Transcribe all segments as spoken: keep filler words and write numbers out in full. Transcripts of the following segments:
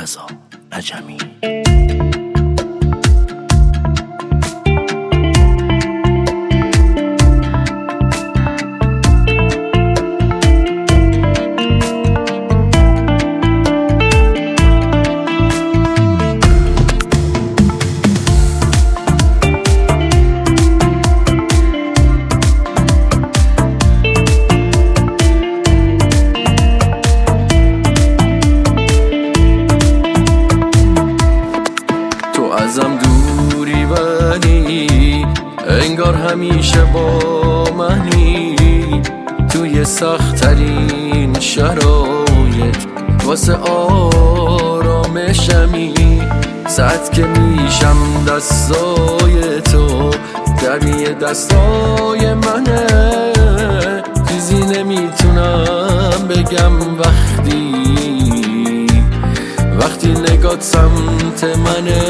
رضا نجمی. ازم دوری ولی انگار همیشه با منی، توی سخت‌ترین شرایط واسه آرامشمی. صد که میشم دستای تو دری دستای منه، چیزی نمیتونم بگم وقتی وقتی نگات سمت منه.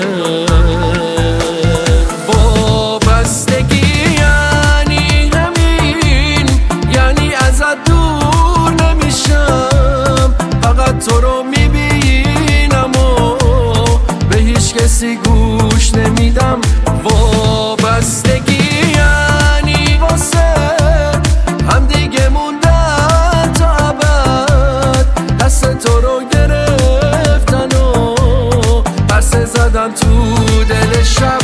وابستگی یعنی همین، یعنی ازت دور نمیشم، فقط تو رو میبینم و به هیچ کسی گوش نمیدم. وابستگی یعنی واسه هم دیگه موندن تا ابد، دست تو رو زدم تو دل شب.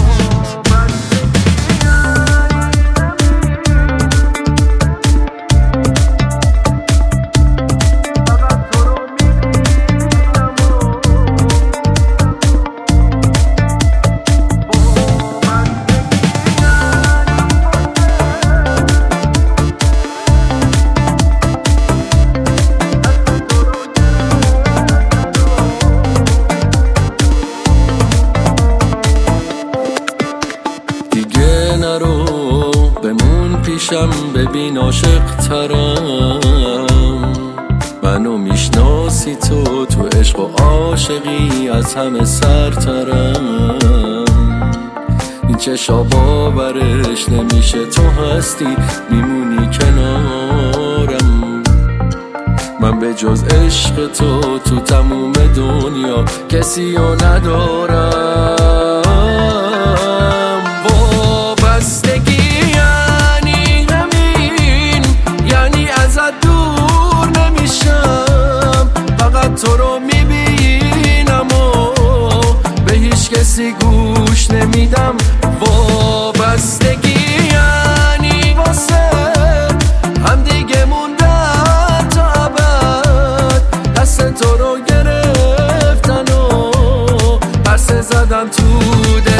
بمون پیشم ببین عاشق ترم، منو میشناسی تو تو عشق و عاشقی از همه سرترم. این چشا باورش نمیشه تو هستی میمونی کنارم، من به جز عشق تو تو تموم دنیا کسی رو ندارم. وابستگی یعنی همین، یعنی ازت دور نمیشم، فقط تو رو میبینم و به هیچ کسی گوش نمیدم. وابستگی یعنی واسه هم دیگه موندن تا ابد، دست تو رو گرفتن و پس زدن تو دل